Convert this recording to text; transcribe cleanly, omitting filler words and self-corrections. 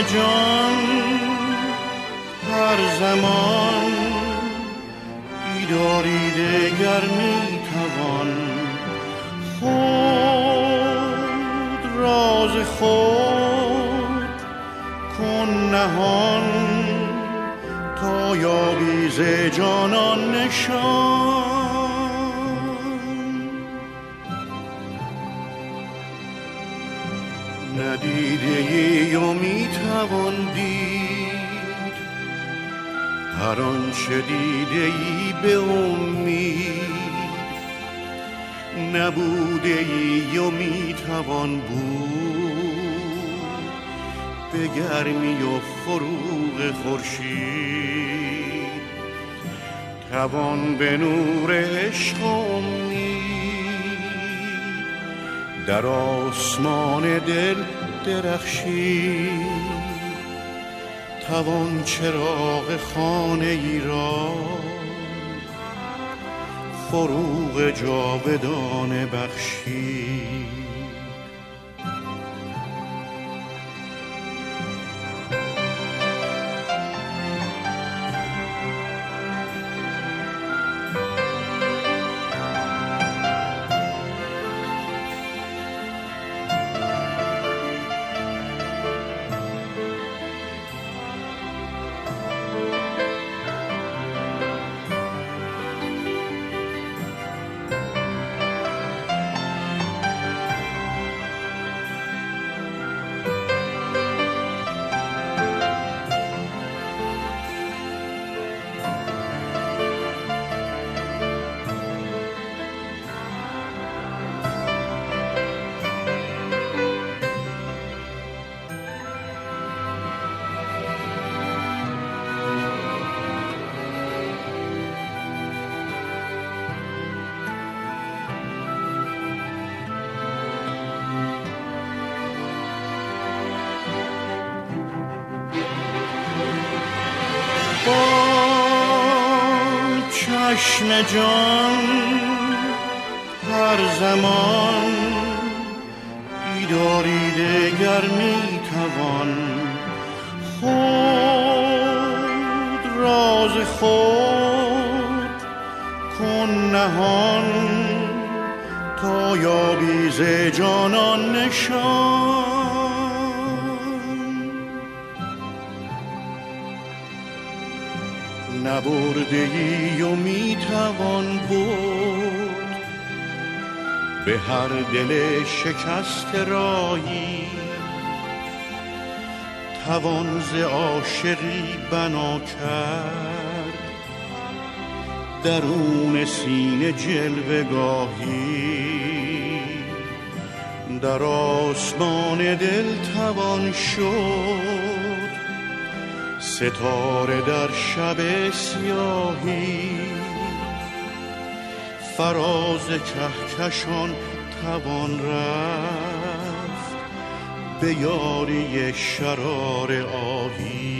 جان هر زمان دیداری دگر میتوان خود راز خود کن نهان تا یابی ز جانان نشان ندیده ای و میتوان دید هر آنچه دیده ای به امید نبوده ای و میتوان بود به گرمی و فروغ خورشید توان به نور عشق امید در آسمان دل درخشید توان چراغ خانه ای را فروغ جاودانه بخشید چشم جان هر زمان دیداری دگر میتوان خود راز خود کن نهان تا یابی ز جانان نشان نبرده ای و میتوان بود به هر دل شکست راهی توان ز عاشقی بنا کرد درون سینه جلوه گاهی در آسمان دل توان شد ستاره در شب سیاهی فراز کهکشان توان رفت به یاری شرار آهی